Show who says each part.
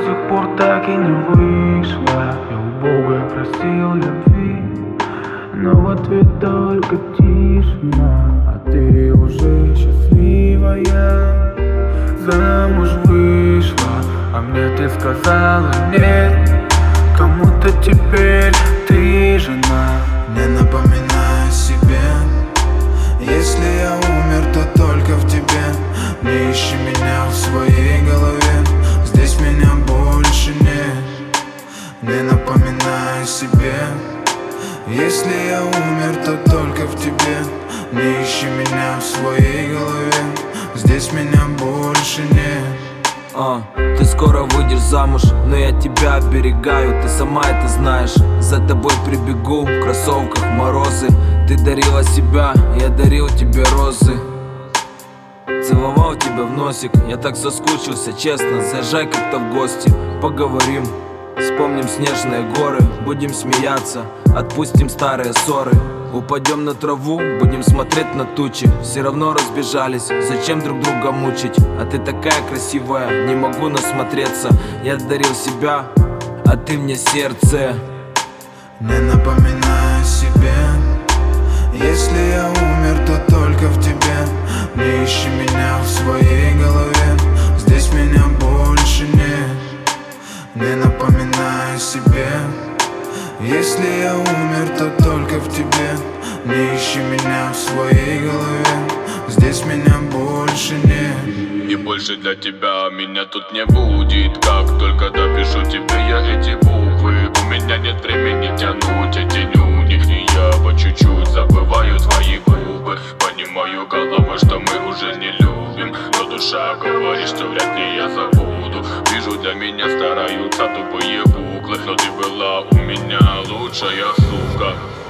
Speaker 1: сих пор так и не вышло. Я у Бога просил любви, но в ответ только тишина. А ты уже счастливая, замуж вышла, а мне ты сказала нет. Кому-то теперь ты жена.
Speaker 2: Не напоминай себе, если я умер, то только в тебе. Не ищи меня в своей голове, здесь меня больше нет. Не напоминай себе, если я умер, то только в тебе. Не ищи меня в своей голове, здесь меня больше нет.
Speaker 3: Ты скоро выйдешь замуж, но я тебя оберегаю. Ты сама это знаешь, за тобой прибегу в кроссовках морозы. Ты дарила себя, я дарил тебе розы. Целовал тебя в носик, я так соскучился, честно. Заезжай как-то в гости, поговорим. Вспомним снежные горы, будем смеяться, отпустим старые ссоры. Упадем на траву, будем смотреть на тучи. Все равно разбежались, зачем друг друга мучить? А ты такая красивая, не могу насмотреться. Я дарил себя, а ты мне сердце.
Speaker 2: Не напоминай себе, если я умер, то только в тебе. Не ищи меня в своей голове, здесь меня больше нет. Не напоминай себе, если я умер, то только в тебе. Не ищи меня в своей голове, здесь меня больше нет.
Speaker 4: И больше для тебя меня тут не будет. Как только допишу тебе я эти буквы, у меня нет времени тянуть эти нюни. И я по чуть-чуть забываю твои губы. Понимаю головой, что мы уже не любим, но душа говорит, что вряд ли я забуду. Вижу, для меня стараются тупые куклы, но ты была у меня лучшая сука.